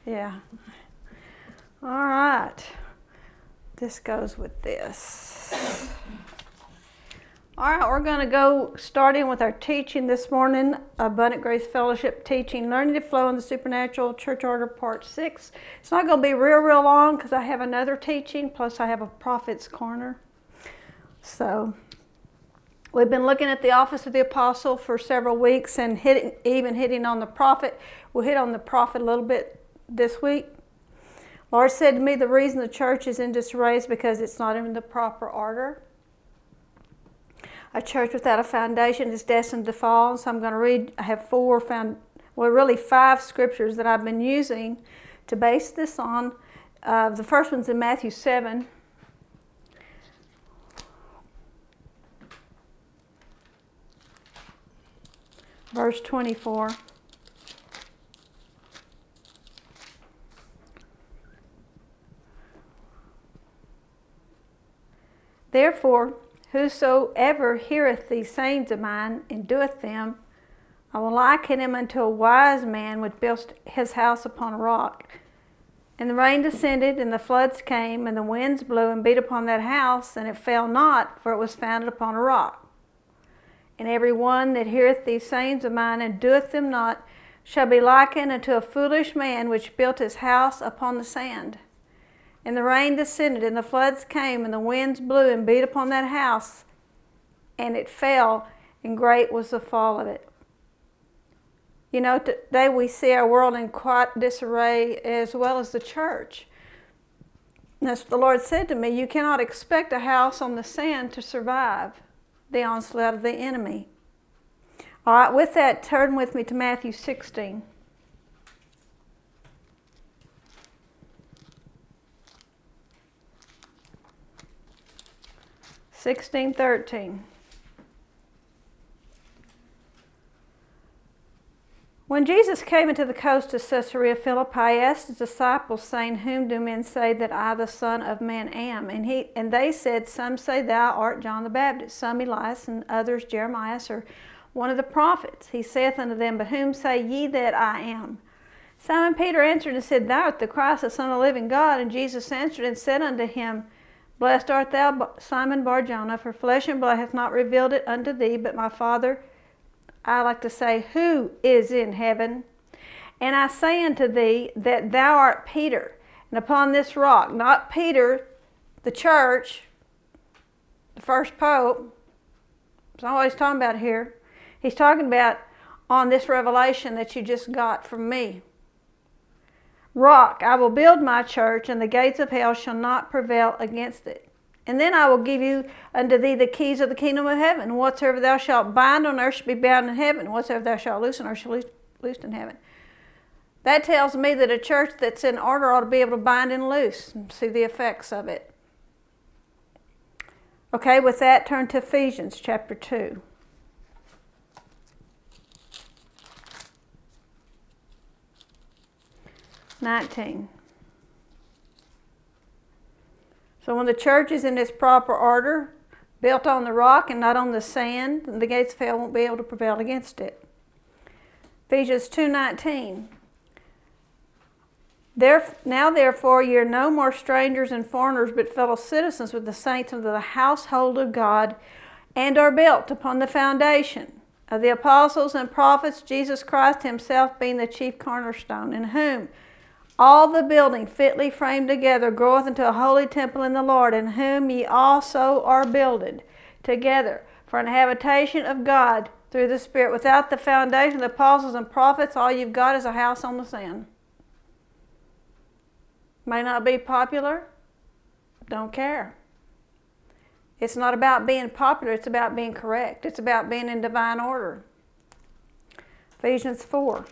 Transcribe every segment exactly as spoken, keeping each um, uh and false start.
Yeah. All right. This goes with this. All right, we're going to go start in with our teaching this morning, Abundant Grace Fellowship teaching, Learning to Flow in the Supernatural, Church Order, Part six. It's not going to be real, real long because I have another teaching, plus I have a Prophet's Corner. So, we've been looking at the office of the apostle for several weeks and hitting, even hitting on the prophet. We'll hit on the prophet a little bit this week. Lord said to me, the reason the church is in disarray is because it's not in the proper order. A church without a foundation is destined to fall. So I'm going to read, I have four, found, well, really five scriptures that I've been using to base this on. Uh, the first one's in Matthew seven. Verse twenty-four. Therefore, whosoever heareth these sayings of mine and doeth them, I will liken him unto a wise man which built his house upon a rock. And the rain descended, and the floods came, and the winds blew and beat upon that house, and it fell not, for it was founded upon a rock. And every one that heareth these sayings of mine and doeth them not shall be likened unto a foolish man which built his house upon the sand. And the rain descended, and the floods came, and the winds blew and beat upon that house, and it fell, and great was the fall of it. You know, today we see our world in quite disarray as well as the church. And as the Lord said to me, you cannot expect a house on the sand to survive the onslaught of the enemy. All right, with that, turn with me to Matthew sixteen. sixteen thirteen. When Jesus came into the coast of Caesarea Philippi, he asked his disciples, saying, Whom do men say that I, the Son of Man, am? And he and they said, Some say thou art John the Baptist, some Elias, and others Jeremiah, or one of the prophets. He saith unto them, But whom say ye that I am? Simon Peter answered and said, Thou art the Christ, the Son of the living God. And Jesus answered and said unto him, Blessed art thou, Simon Bar-Jonah, for flesh and blood hath not revealed it unto thee, but my Father, I like to say, who is in heaven. And I say unto thee that thou art Peter, and upon this rock, not Peter, the church, the first pope, that's not what he's talking about here. He's talking about on this revelation that you just got from me. Rock, I will build my church, and the gates of hell shall not prevail against it. And then I will give you unto thee the keys of the kingdom of heaven. Whatsoever thou shalt bind on earth shall be bound in heaven. Whatsoever thou shalt loose on earth shall be loosed in heaven. That tells me that a church that's in order ought to be able to bind and loose and see the effects of it. Okay, with that, turn to Ephesians chapter two. nineteen. So when the church is in its proper order, built on the rock and not on the sand, the gates of hell won't be able to prevail against it. Ephesians two nineteen. Now therefore ye are no more strangers and foreigners, but fellow citizens with the saints of the household of God, and are built upon the foundation of the apostles and prophets, Jesus Christ himself being the chief cornerstone, in whom all the building fitly framed together groweth into a holy temple in the Lord, in whom ye also are builded together for an habitation of God through the Spirit. Without the foundation of the apostles and prophets, all you've got is a house on the sand. May not be popular, don't care. It's not about being popular, it's about being correct. It's about being in divine order. Ephesians four.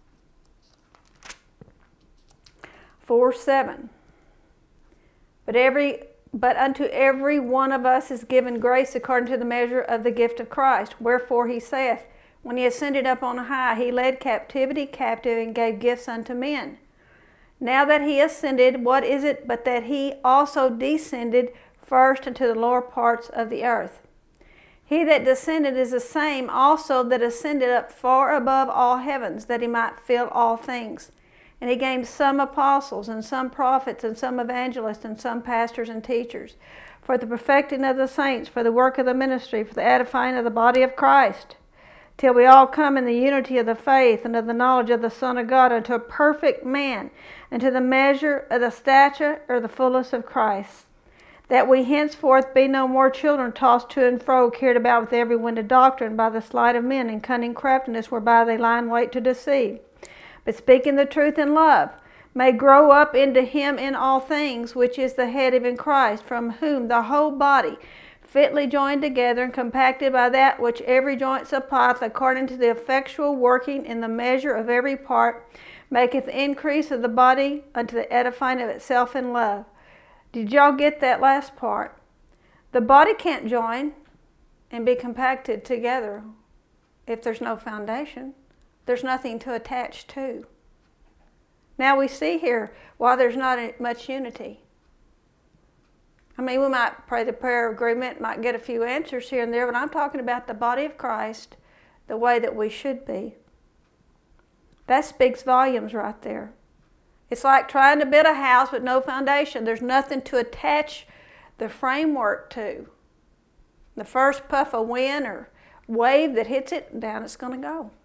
four seven. But every but unto every one of us is given grace according to the measure of the gift of Christ. Wherefore he saith, when he ascended up on high, he led captivity captive and gave gifts unto men. Now that he ascended, what is it but that he also descended first into the lower parts of the earth? He that descended is the same also that ascended up far above all heavens, that he might fill all things. And he gave some apostles, and some prophets, and some evangelists, and some pastors and teachers, for the perfecting of the saints, for the work of the ministry, for the edifying of the body of Christ, till we all come in the unity of the faith and of the knowledge of the Son of God, unto a perfect man, and to the measure of the stature or the fullness of Christ, that we henceforth be no more children, tossed to and fro, carried about with every wind of doctrine, by the sleight of men and cunning craftiness, whereby they lie in wait to deceive. But speaking the truth in love, may grow up into him in all things, which is the head, even Christ, from whom the whole body, fitly joined together and compacted by that which every joint supplieth, according to the effectual working in the measure of every part, maketh increase of the body unto the edifying of itself in love. Did y'all get that last part? The body can't join and be compacted together if there's no foundation. There's nothing to attach to. Now we see here why there's not much unity. I mean, we might pray the prayer of agreement, might get a few answers here and there, but I'm talking about the body of Christ the way that we should be. That speaks volumes right there. It's like trying to build a house with no foundation. There's nothing to attach the framework to. The first puff of wind or wave that hits it, down it's going to go.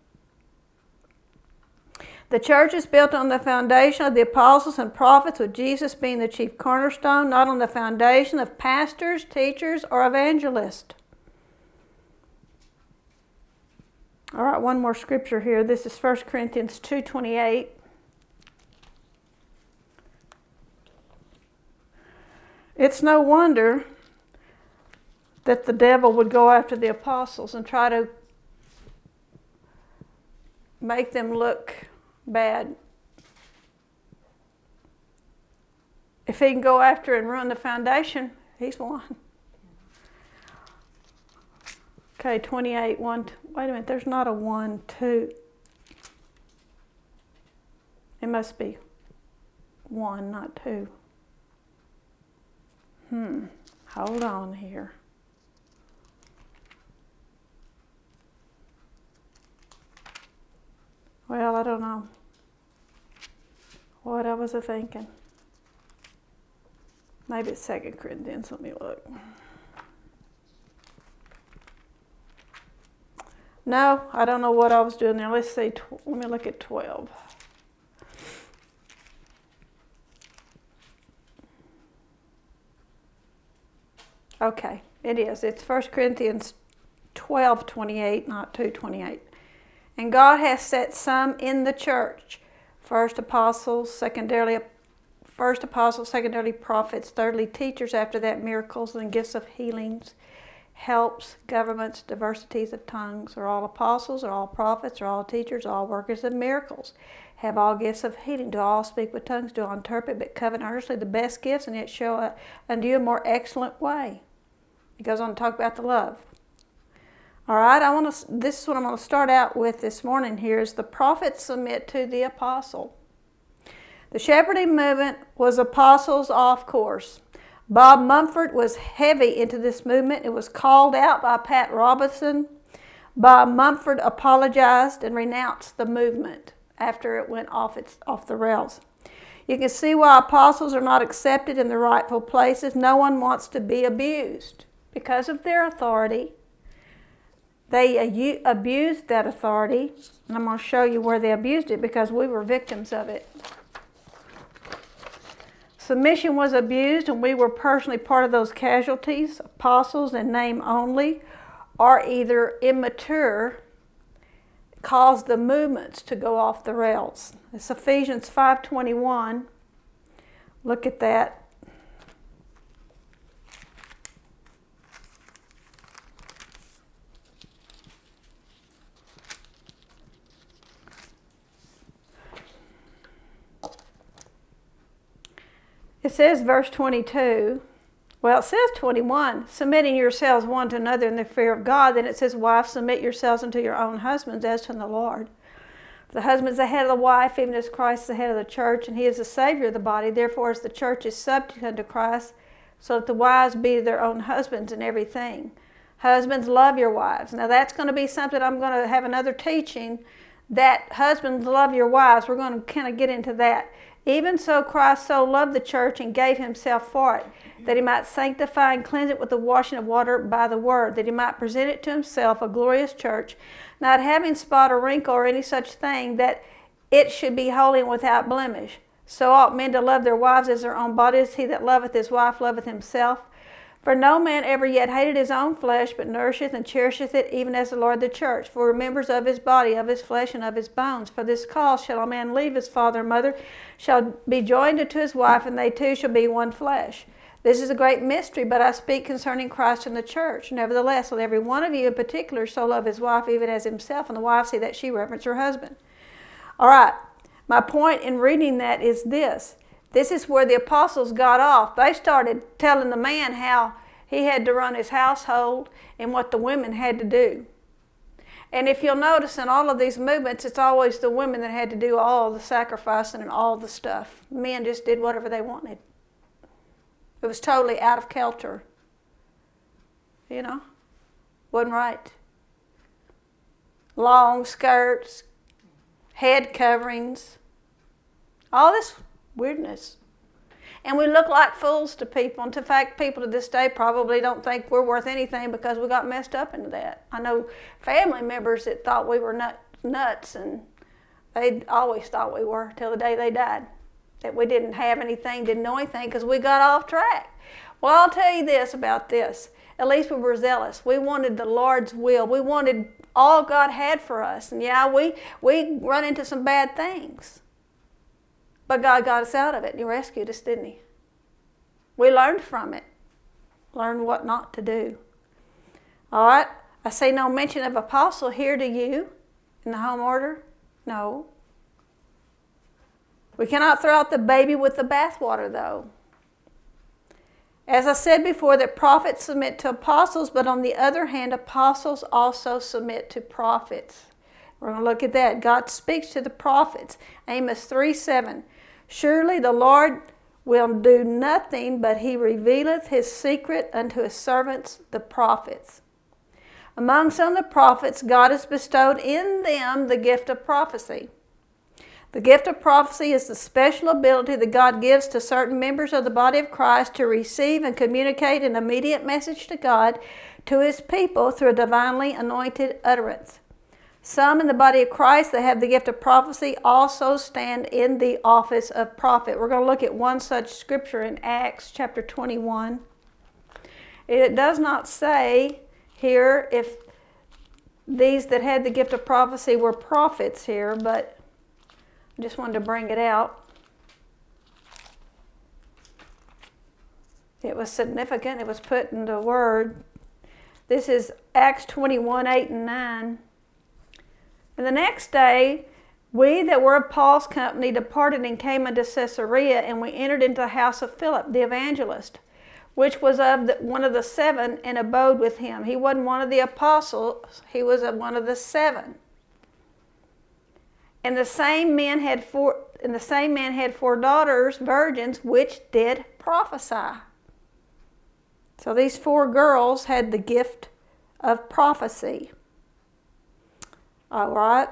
The church is built on the foundation of the apostles and prophets, with Jesus being the chief cornerstone, not on the foundation of pastors, teachers, or evangelists. All right, one more scripture here. This is First Corinthians two twenty-eight. It's no wonder that the devil would go after the apostles and try to make them look bad. If he can go after and ruin the foundation, he's won. Okay, twenty-eight, one, wait a minute, there's not a one, two. It must be one, not two. Hmm, hold on here. Well, I don't know. What I was I thinking? Maybe it's Second Corinthians. Let me look. No, I don't know what I was doing there. Let's see. Tw- let me look at twelve. Okay, it is. It's First Corinthians twelve twenty-eight, not two twenty-eight. And God has set some in the church. First apostles, secondarily first apostles, secondarily prophets, thirdly teachers, after that miracles and gifts of healings, helps, governments, diversities of tongues. Are all apostles, are all prophets, are all teachers, are all workers of miracles, have all gifts of healing, do all speak with tongues, do all interpret, but covet earnestly the best gifts, and yet show unto you a more excellent way. He goes on to talk about the love. All right, I want to. This is what I'm going to start out with this morning here is the prophets submit to the apostle. The shepherding movement was apostles off course. Bob Mumford was heavy into this movement. It was called out by Pat Robertson. Bob Mumford apologized and renounced the movement after it went off, its, off the rails. You can see why apostles are not accepted in the rightful places. No one wants to be abused because of their authority. They abused that authority, and I'm going to show you where they abused it because we were victims of it. Submission was abused, and we were personally part of those casualties. Apostles in name only are either immature, caused the movements to go off the rails. It's Ephesians five twenty-one. Look at that. It says, verse twenty-two, well, it says twenty-one, submitting yourselves one to another in the fear of God. Then it says, wives, submit yourselves unto your own husbands as to the Lord. The husband is the head of the wife, even as Christ is the head of the church, and he is the Savior of the body. Therefore, as the church is subject unto Christ, so that the wives be their own husbands in everything. Husbands, love your wives. Now, that's going to be something I'm going to have another teaching that husbands love your wives. We're going to kind of get into that. Even so Christ so loved the church and gave himself for it, that he might sanctify and cleanse it with the washing of water by the word, that he might present it to himself a glorious church, not having spot or wrinkle or any such thing, that it should be holy and without blemish. So ought men to love their wives as their own bodies. He that loveth his wife loveth himself. For no man ever yet hated his own flesh, but nourisheth and cherisheth it, even as the Lord the church. For he members of his body, of his flesh, and of his bones. For this cause shall a man leave his father and mother, shall be joined unto his wife, and they two shall be one flesh. This is a great mystery, but I speak concerning Christ and the church. Nevertheless, let every one of you in particular so love his wife, even as himself, and the wife see that she reverence her husband. All right, my point in reading that is this. This is where the apostles got off. They started telling the man how he had to run his household and what the women had to do. And if you'll notice in all of these movements, it's always the women that had to do all the sacrificing and all the stuff. Men just did whatever they wanted. It was totally out of kilter. You know? Wasn't right. Long skirts, head coverings, all this weirdness. And we look like fools to people. And in fact, people to this day probably don't think we're worth anything because we got messed up into that. I know family members that thought we were nut, nuts, and they always thought we were till the day they died. That we didn't have anything, didn't know anything because we got off track. Well, I'll tell you this about this. At least we were zealous. We wanted the Lord's will. We wanted all God had for us. And yeah, we, we run into some bad things. But God got us out of it. He rescued us, didn't he? We learned from it. Learned what not to do. All right. I see no mention of apostle here to you in the home order. No. We cannot throw out the baby with the bathwater, though. As I said before, that prophets submit to apostles, but on the other hand, apostles also submit to prophets. We're going to look at that. God speaks to the prophets. Amos three seven. Surely the Lord will do nothing, but he revealeth his secret unto his servants, the prophets. Among some of the prophets, God has bestowed in them the gift of prophecy. The gift of prophecy is the special ability that God gives to certain members of the body of Christ to receive and communicate an immediate message to God, to his people, through a divinely anointed utterance. Some in the body of Christ that have the gift of prophecy also stand in the office of prophet. We're going to look at one such scripture in Acts chapter twenty-one. It does not say here if these that had the gift of prophecy were prophets here, but I just wanted to bring it out. It was significant. It was put in the word. This is Acts twenty-one, eight and nine. And the next day, we that were of Paul's company departed and came unto Caesarea, and we entered into the house of Philip, the evangelist, which was of the, one of the seven, and abode with him. He wasn't one of the apostles. He was one of the seven. And the same man had four, and the same man had four daughters, virgins, which did prophesy. So these four girls had the gift of prophecy. All right.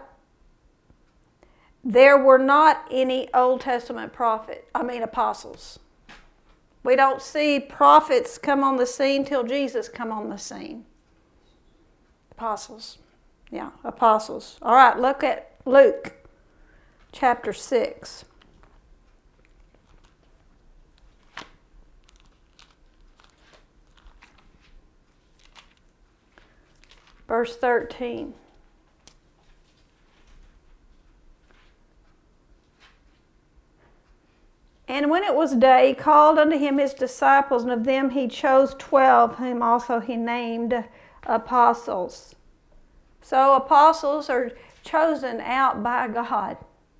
There were not any Old Testament prophet, I mean apostles. We don't see prophets come on the scene till Jesus come on the scene. Apostles. Yeah, apostles. All right, look at Luke chapter six. Verse thirteen. And when it was day, he called unto him his disciples, and of them he chose twelve, whom also he named apostles. So apostles are chosen out by God.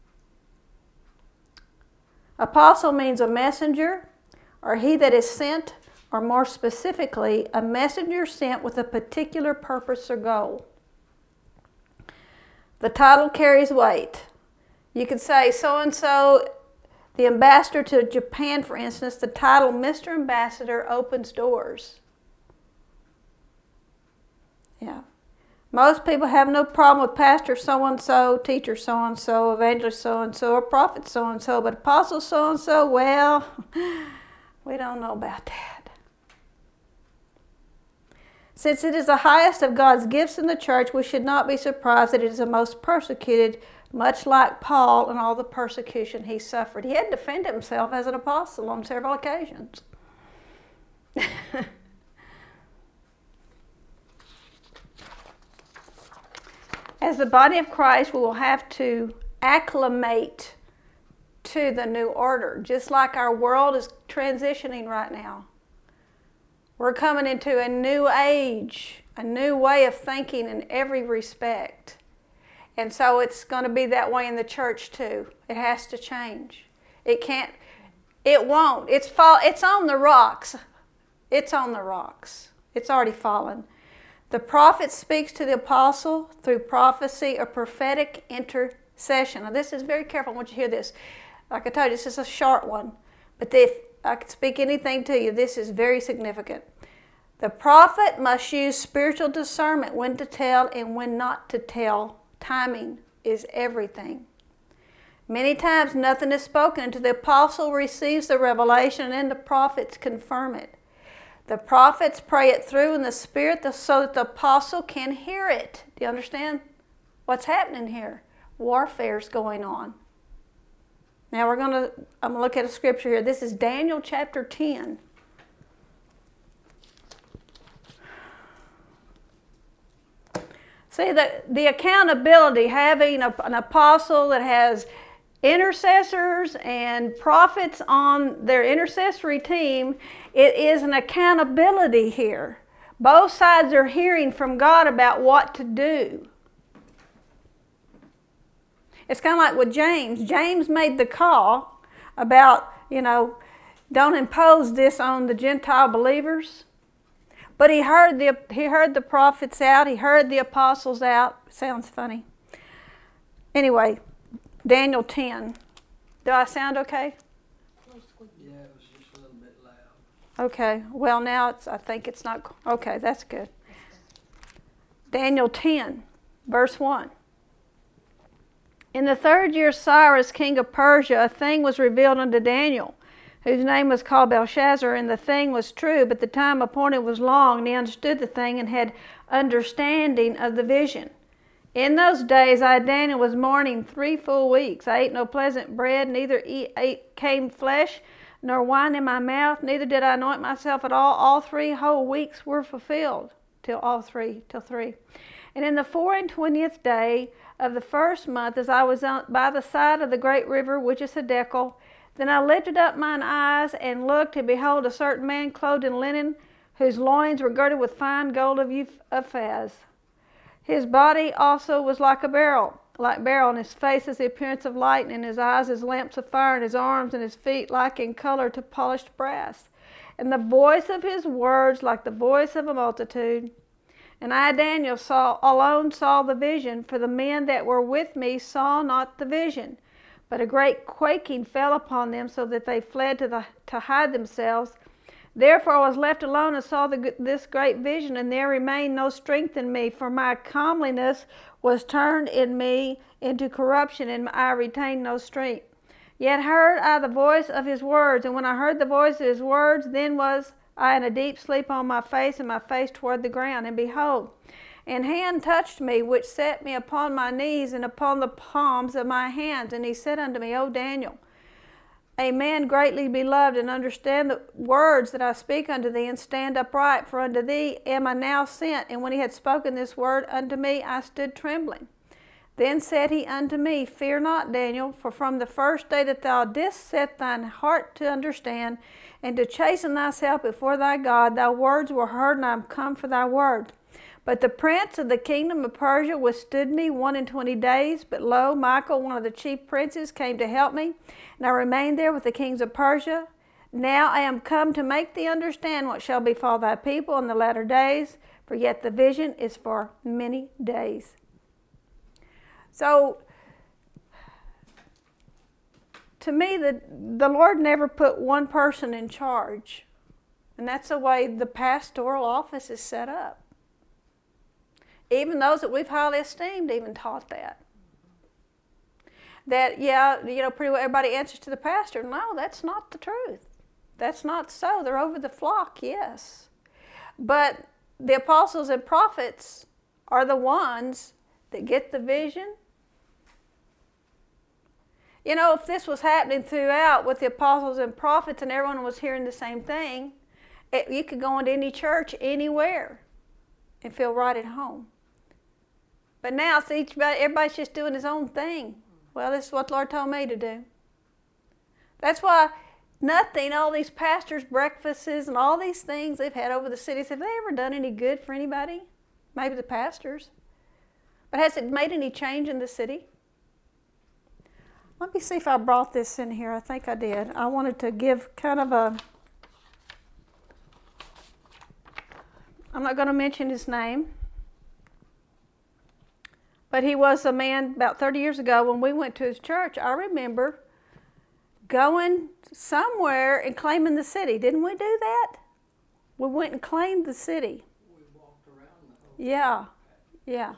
Apostle means a messenger, or he that is sent, or more specifically, a messenger sent with a particular purpose or goal. The title carries weight. You could say so-and-so, the ambassador to Japan, for instance, the title Mister Ambassador opens doors. Yeah. Most people have no problem with pastor so-and-so, teacher so-and-so, evangelist so-and-so, or prophet so-and-so, but apostle so-and-so, well, we don't know about that. Since it is the highest of God's gifts in the church, we should not be surprised that it is the most persecuted, much like Paul and all the persecution he suffered. He had defended himself as an apostle on several occasions. As the body of Christ, we will have to acclimate to the new order, just like our world is transitioning right now. We're coming into a new age, a new way of thinking in every respect. And so it's going to be that way in the church too. It has to change. It can't, it won't. It's fall, it's on the rocks. It's on the rocks. It's already fallen. The prophet speaks to the apostle through prophecy or prophetic intercession. Now this is very careful. I want you to hear this. Like I told you, this is a short one. But if I could speak anything to you, this is very significant. The prophet must use spiritual discernment when to tell and when not to tell. Timing is everything. Many times nothing is spoken until the apostle receives the revelation and then the prophets confirm it. The prophets pray it through in the Spirit so that the apostle can hear it. Do you understand what's happening here? Warfare's going on. Now we're going to, I'm going to look at a scripture here. This is Daniel chapter ten. See, the, the accountability, having a, an apostle that has intercessors and prophets on their intercessory team, it is an accountability here. Both sides are hearing from God about what to do. It's kind of like with James. James made the call about, you know, don't impose this on the Gentile believers. But he heard the he heard the prophets out. He heard the apostles out. Sounds funny. Anyway, Daniel ten. Do I sound okay? Yeah, it was just a little bit loud. Okay. Well, now it's. I think it's not. Okay, that's good. Daniel ten, verse one. In the third year of Cyrus, king of Persia, a thing was revealed unto Daniel, whose name was called Belshazzar, and the thing was true, but the time appointed was long, and he understood the thing and had understanding of the vision. In those days I, Daniel, was mourning three full weeks. I ate no pleasant bread, neither eat, ate, came flesh, nor wine in my mouth, neither did I anoint myself at all. All three whole weeks were fulfilled, till all three, till three. And in the four and twentieth day of the first month, as I was on, by the side of the great river, which is Hiddekel, then I lifted up mine eyes and looked, and behold, a certain man clothed in linen, whose loins were girded with fine gold of Uphaz. His body also was like a beryl, like beryl, and his face as the appearance of light, and his eyes as lamps of fire, and his arms and his feet like in color to polished brass. And the voice of his words like the voice of a multitude. And I, Daniel, saw alone saw the vision, for the men that were with me saw not the vision. But a great quaking fell upon them, so that they fled to, the, to hide themselves. Therefore I was left alone and saw the, this great vision, and there remained no strength in me, for my comeliness was turned in me into corruption, and I retained no strength. Yet heard I the voice of his words, and when I heard the voice of his words, then was I in a deep sleep on my face, and my face toward the ground. And behold, an hand touched me, which set me upon my knees and upon the palms of my hands. And he said unto me, O Daniel, a man greatly beloved, and understand the words that I speak unto thee, and stand upright, for unto thee am I now sent. And when he had spoken this word unto me, I stood trembling. Then said he unto me, Fear not, Daniel, for from the first day that thou didst set thine heart to understand, and to chasten thyself before thy God, thy words were heard, and I am come for thy word. But the prince of the kingdom of Persia withstood me one and twenty days. But lo, Michael, one of the chief princes, came to help me, and I remained there with the kings of Persia. Now I am come to make thee understand what shall befall thy people in the latter days, for yet the vision is for many days. So, to me, the, the Lord never put one person in charge. And that's the way the pastoral office is set up. Even those that we've highly esteemed even taught that. That, yeah, you know, pretty well everybody answers to the pastor. No, that's not the truth. That's not so. They're over the flock, yes. But the apostles and prophets are the ones that get the vision. You know, if this was happening throughout with the apostles and prophets and everyone was hearing the same thing, it, you could go into any church anywhere and feel right at home. But now, see, everybody's just doing his own thing. Well, this is what the Lord told me to do. That's why nothing, all these pastors' breakfasts and all these things they've had over the cities, have they ever done any good for anybody? Maybe the pastors. But has it made any change in the city? Let me see if I brought this in here. I think I did. I wanted to give kind of a... I'm not going to mention his name. But he was a man about thirty years ago when we went to his church. I remember going somewhere and claiming the city. Didn't we do that? We went and claimed the city. We walked around the whole Yeah, yeah,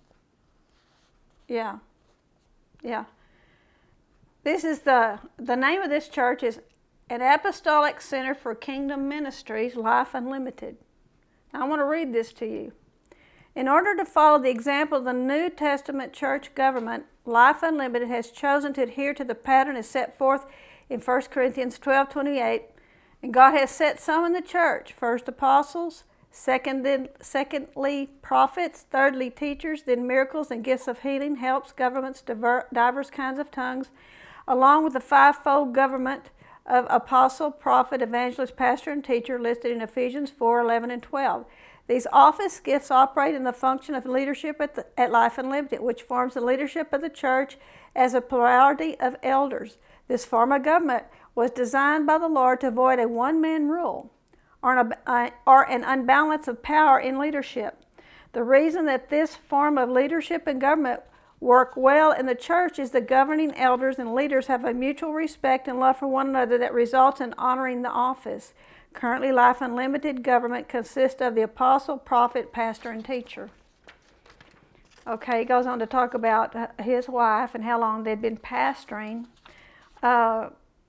yeah, yeah. This is the, the name of this church is an Apostolic Center for Kingdom Ministries, Life Unlimited. Now, I want to read this to you. In order to follow the example of the New Testament church government, Life Unlimited has chosen to adhere to the pattern as set forth in First Corinthians twelve twenty-eight. And God has set some in the church, first apostles, secondly, secondly prophets, thirdly teachers, then miracles and gifts of healing, helps, governments, diver, divers kinds of tongues, along with the fivefold government of apostle, prophet, evangelist, pastor, and teacher listed in Ephesians four eleven and twelve. These office gifts operate in the function of leadership at, the, at Life Unlimited, which forms the leadership of the church as a plurality of elders. This form of government was designed by the Lord to avoid a one-man rule or an, uh, or an unbalance of power in leadership. The reason that this form of leadership and government work well in the church is the governing elders and leaders have a mutual respect and love for one another that results in honoring the office. Currently, Life Unlimited government consists of the apostle, prophet, pastor, and teacher. Okay, he goes on to talk about his wife and how long they'd been pastoring. Uh,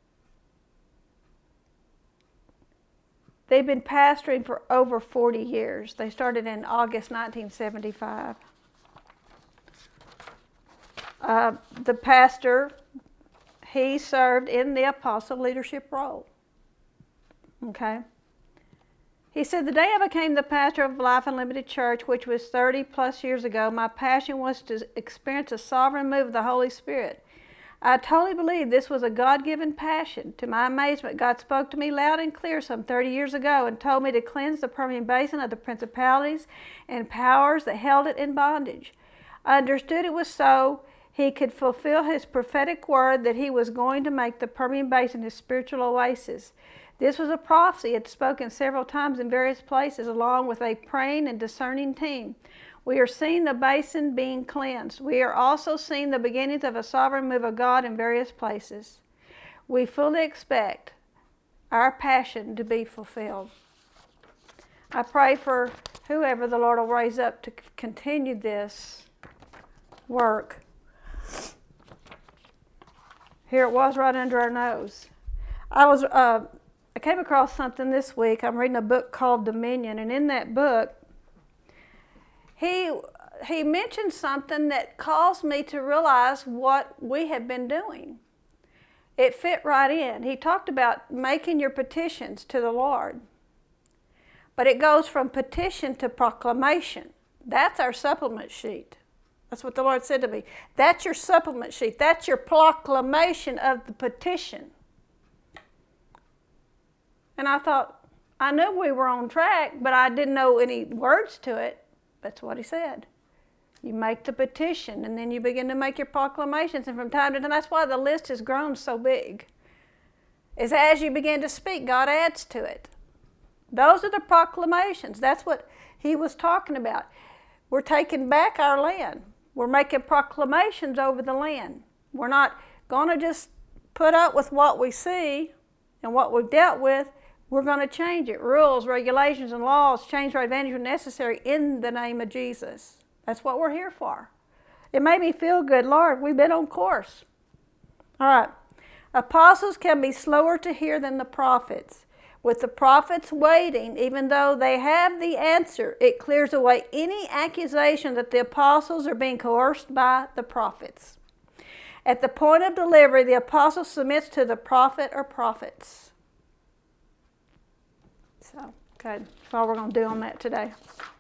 they've been pastoring for over forty years. They started in August nineteen seventy-five. Uh, the pastor, he served in the apostle leadership role. Okay. He said, the day I became the pastor of Life Unlimited Church, which was thirty plus years ago, my passion was to experience a sovereign move of the Holy Spirit. I totally believe this was a God-given passion. To my amazement, God spoke to me loud and clear some thirty years ago and told me to cleanse the Permian Basin of the principalities and powers that held it in bondage. I understood it was so he could fulfill his prophetic word that he was going to make the Permian Basin his spiritual oasis. This was a prophecy. It had spoken several times in various places along with a praying and discerning team. We are seeing the basin being cleansed. We are also seeing the beginnings of a sovereign move of God in various places. We fully expect our passion to be fulfilled. I pray for whoever the Lord will raise up to continue this work. Here it was right under our nose. I was... Uh, I came across something this week. I'm reading a book called Dominion, and in that book, he he mentioned something that caused me to realize what we have been doing. It fit right in. He talked about making your petitions to the Lord. But it goes from petition to proclamation. That's our supplement sheet. That's what the Lord said to me. That's your supplement sheet. That's your proclamation of the petition. And I thought, I knew we were on track, but I didn't know any words to it. That's what he said. You make the petition, and then you begin to make your proclamations. And from time to time, that's why the list has grown so big. Is as you begin to speak, God adds to it. Those are the proclamations. That's what he was talking about. We're taking back our land. We're making proclamations over the land. We're not going to just put up with what we see and what we've dealt with. We're going to change it. Rules, regulations, and laws change our advantage when necessary in the name of Jesus. That's what we're here for. It made me feel good. Lord, we've been on course. All right. Apostles can be slower to hear than the prophets. With the prophets waiting, even though they have the answer, it clears away any accusation that the apostles are being coerced by the prophets. At the point of delivery, the apostle submits to the prophet or prophets. So, okay, that's all we're going to do on that today.